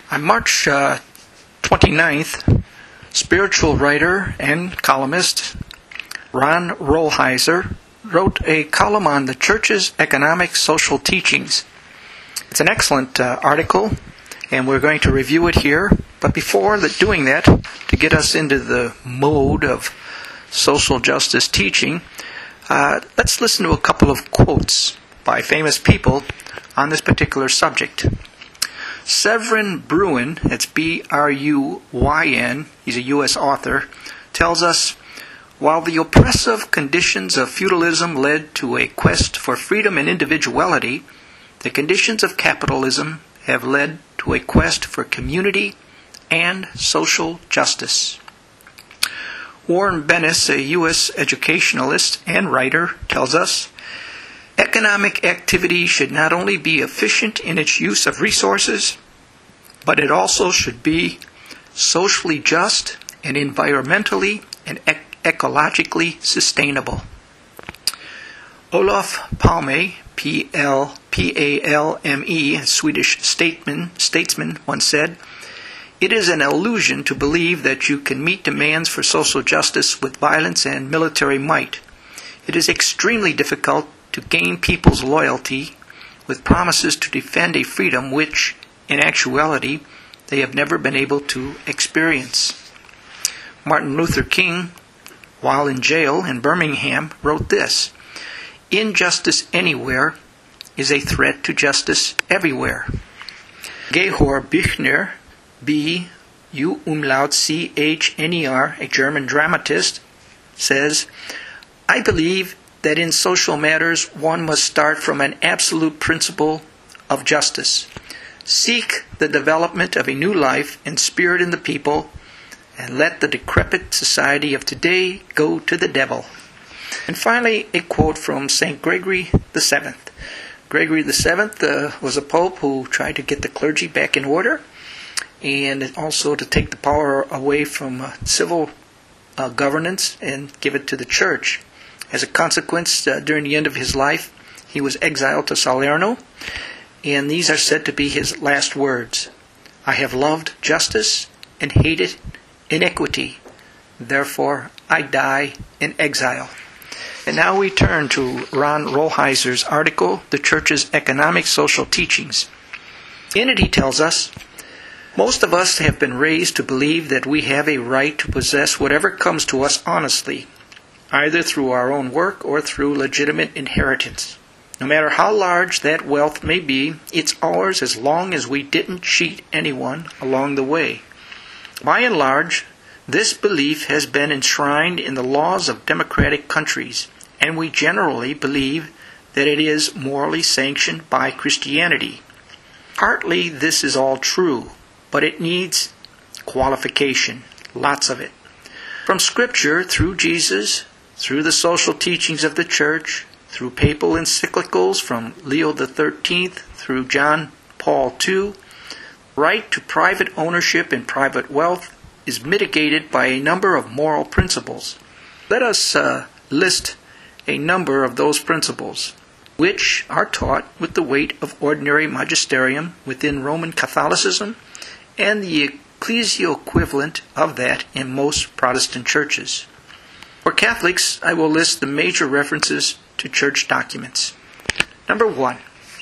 On March 29th, spiritual writer and columnist Ron Rolheiser wrote a column on the church's economic social teachings. It's an excellent article, and we're going to review it here. But before doing that, to get us into the mode of social justice teaching, let's listen to a couple of quotes by famous people on this particular subject. Severin Bruin, that's B-R-U-Y-N, he's a U.S. author, tells us, while the oppressive conditions of feudalism led to a quest for freedom and individuality, the conditions of capitalism have led to a quest for community and social justice. Warren Bennis, a U.S. educationalist and writer, tells us, economic activity should not only be efficient in its use of resources, but it also should be socially just and environmentally and ecologically sustainable. Olof Palme, P-L-P-A-L-M-E, a Swedish statesman, once said, "It is an illusion to believe that you can meet demands for social justice with violence and military might. It is extremely difficult to gain people's loyalty with promises to defend a freedom which, in actuality, they have never been able to experience." Martin Luther King, while in jail in Birmingham, wrote this, "Injustice anywhere is a threat to justice everywhere." Georg Büchner, B-U-C-H-N-E-R, a German dramatist, says, "I believe that in social matters one must start from an absolute principle of justice. Seek the development of a new life and spirit in the people, and let the decrepit society of today go to the devil." And finally, a quote from St. Gregory VII. Gregory VII was a pope who tried to get the clergy back in order, and also to take the power away from civil governance and give it to the church. As a consequence, during the end of his life, he was exiled to Salerno, and these are said to be his last words. "I have loved justice and hated iniquity. Therefore, I die in exile." And now we turn to Ron Rolheiser's article, The Church's Economic Social Teachings. In it he tells us, most of us have been raised to believe that we have a right to possess whatever comes to us honestly, either through our own work or through legitimate inheritance. No matter how large that wealth may be, it's ours as long as we didn't cheat anyone along the way. By and large, this belief has been enshrined in the laws of democratic countries, and we generally believe that it is morally sanctioned by Christianity. Partly this is all true, but it needs qualification, lots of it. From Scripture, through Jesus, through the social teachings of the Church, through papal encyclicals from Leo XIII through John Paul II, right to private ownership and private wealth is mitigated by a number of moral principles. Let us list a number of those principles, which are taught with the weight of ordinary magisterium within Roman Catholicism and the ecclesial equivalent of that in most Protestant churches. For Catholics, I will list the major references to church documents. Number 1.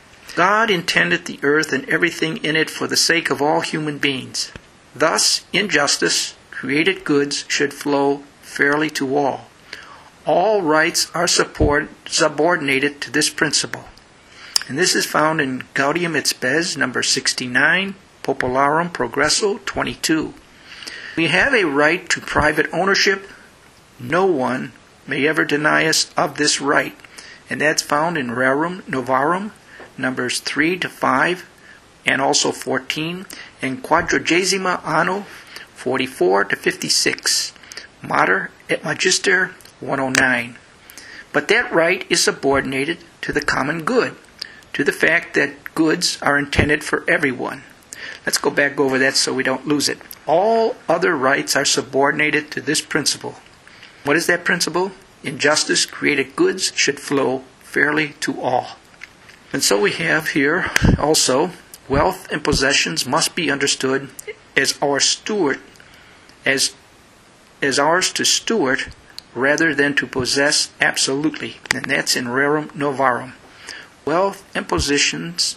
God intended the earth and everything in it for the sake of all human beings. Thus, in justice, created goods should flow fairly to all. All rights are subordinated to this principle. And this is found in Gaudium et Spes, number 69, Popularum Progresso 22. We have a right to private ownership. No one may ever deny us of this right. And that's found in Rerum Novarum, numbers 3 to 5, and also 14, and Quadragesima Anno 44 to 56, Mater et Magister 109. But that right is subordinated to the common good, to the fact that goods are intended for everyone. Let's go back over that so we don't lose it. All other rights are subordinated to this principle. What is that principle? In justice, created goods should flow fairly to all. And so we have here also Wealth and possessions must be understood as ours to steward rather than to possess absolutely. And that's in Rerum Novarum. Wealth and possessions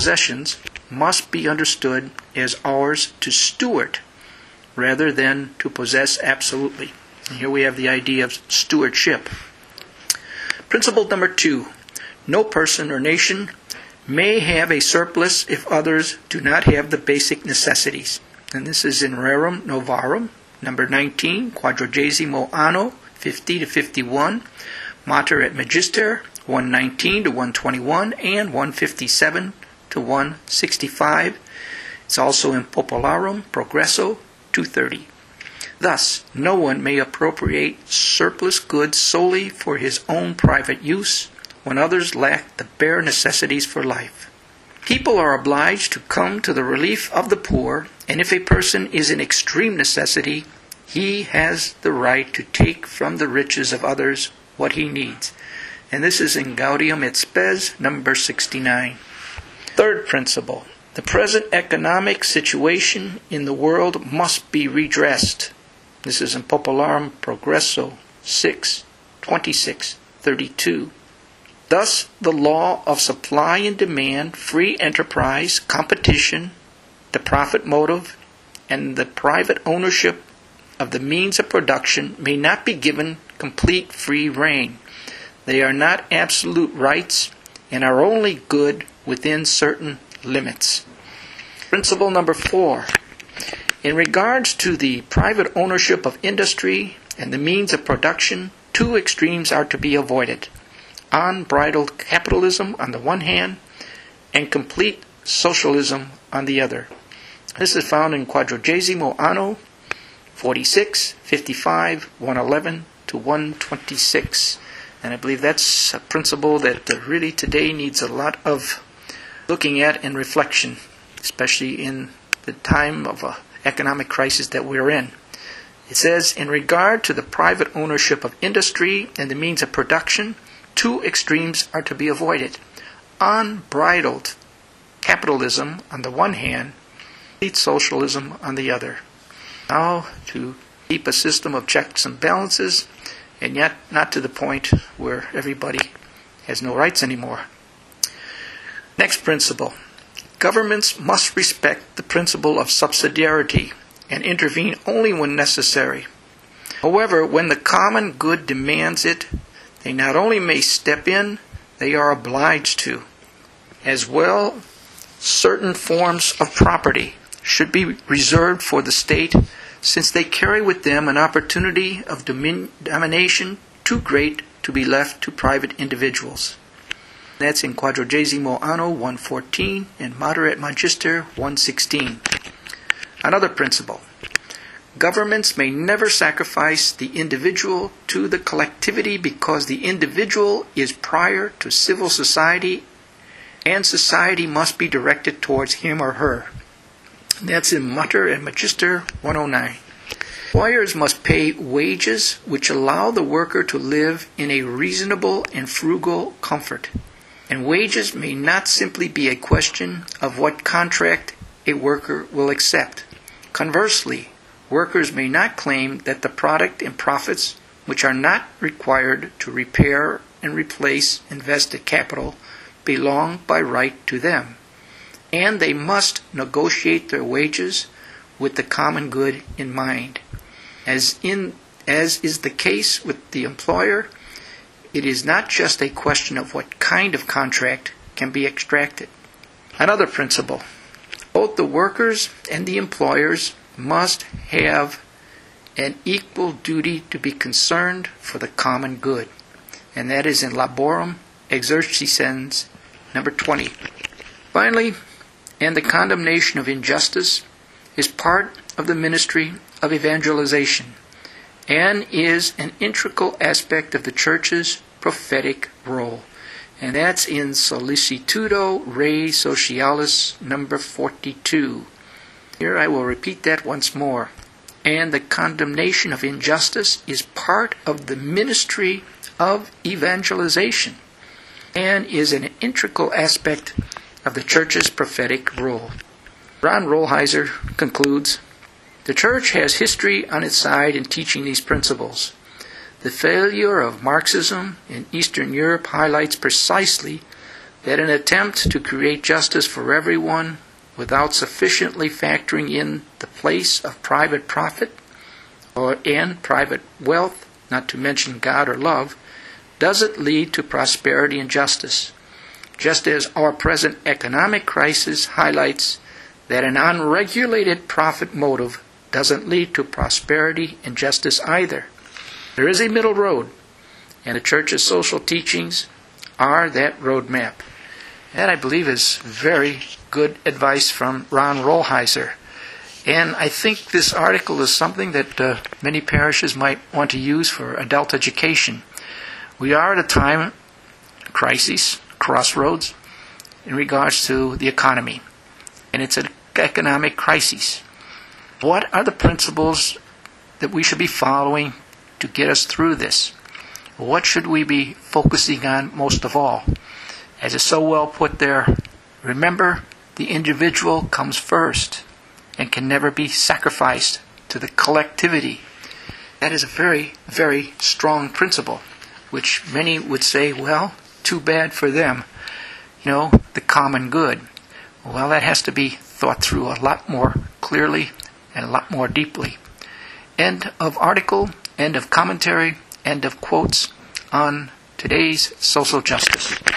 must be understood as ours to steward rather than to possess absolutely. And here we have the idea of stewardship. Principle number 2. No person or nation may have a surplus if others do not have the basic necessities. And this is in Rerum Novarum, number 19, Quadragesimo Anno, 50 to 51, Mater et Magister, 119 to 121, and 157 to 165. It's also in Popularum Progresso, 230. Thus, no one may appropriate surplus goods solely for his own private use when others lack the bare necessities for life. People are obliged to come to the relief of the poor, and if a person is in extreme necessity, he has the right to take from the riches of others what he needs. And this is in Gaudium et Spes, number 69. Third principle. The present economic situation in the world must be redressed. This is in Popularum Progresso 6, 26, 32. Thus, the law of supply and demand, free enterprise, competition, the profit motive, and the private ownership of the means of production may not be given complete free rein. They are not absolute rights and are only good within certain limits. Principle number 4. In regards to the private ownership of industry and the means of production, two extremes are to be avoided. Unbridled capitalism on the one hand, and complete socialism on the other. This is found in Quadragesimo Anno, 46, 55, 111 to 126. And I believe that's a principle that really today needs a lot of looking at and reflection, especially in the time of an economic crisis that we're in. It says, in regard to the private ownership of industry and the means of production, two extremes are to be avoided. Unbridled capitalism on the one hand, complete socialism on the other. Now, to keep a system of checks and balances, and yet not to the point where everybody has no rights anymore. Next principle. Governments must respect the principle of subsidiarity and intervene only when necessary. However, when the common good demands it, they not only may step in, they are obliged to. As well, certain forms of property should be reserved for the state, since they carry with them an opportunity of domination too great to be left to private individuals. That's in Quadragesimo Anno 114 and Mater et Magister 116. Another principle. Governments may never sacrifice the individual to the collectivity because the individual is prior to civil society and society must be directed towards him or her. That's in Mater et Magister 109. Employers must pay wages which allow the worker to live in a reasonable and frugal comfort. And wages may not simply be a question of what contract a worker will accept. Conversely, workers may not claim that the product and profits which are not required to repair and replace invested capital belong by right to them. And they must negotiate their wages with the common good in mind. As is the case with the employer, it is not just a question of what kind of contract can be extracted. Another principle. Both the workers and the employers must have an equal duty to be concerned for the common good. And that is in Laborum Exercens, number 20. Finally, and the condemnation of injustice is part of the ministry of evangelization and is an integral aspect of the Church's prophetic role. And that's in Solicitudo Rei Socialis, number 42. Here I will repeat that once more. And the condemnation of injustice is part of the ministry of evangelization and is an integral aspect of the Church's prophetic role. Ron Rolheiser concludes, "The Church has history on its side in teaching these principles. The failure of Marxism in Eastern Europe highlights precisely that an attempt to create justice for everyone without sufficiently factoring in the place of private profit and private wealth, not to mention God or love, doesn't lead to prosperity and justice, just as our present economic crisis highlights that an unregulated profit motive doesn't lead to prosperity and justice either. There is a middle road, and the Church's social teachings are that roadmap." That, I believe, is very good advice from Ron Rolheiser. And I think this article is something that many parishes might want to use for adult education. We are at a time, crisis, crossroads, in regards to the economy. And it's an economic crisis. What are the principles that we should be following to get us through this? What should we be focusing on most of all? As is so well put there, remember, the individual comes first and can never be sacrificed to the collectivity. That is a very, very strong principle, which many would say, well, too bad for them. The common good. Well, that has to be thought through a lot more clearly and a lot more deeply. End of article, end of commentary, end of quotes on today's social justice.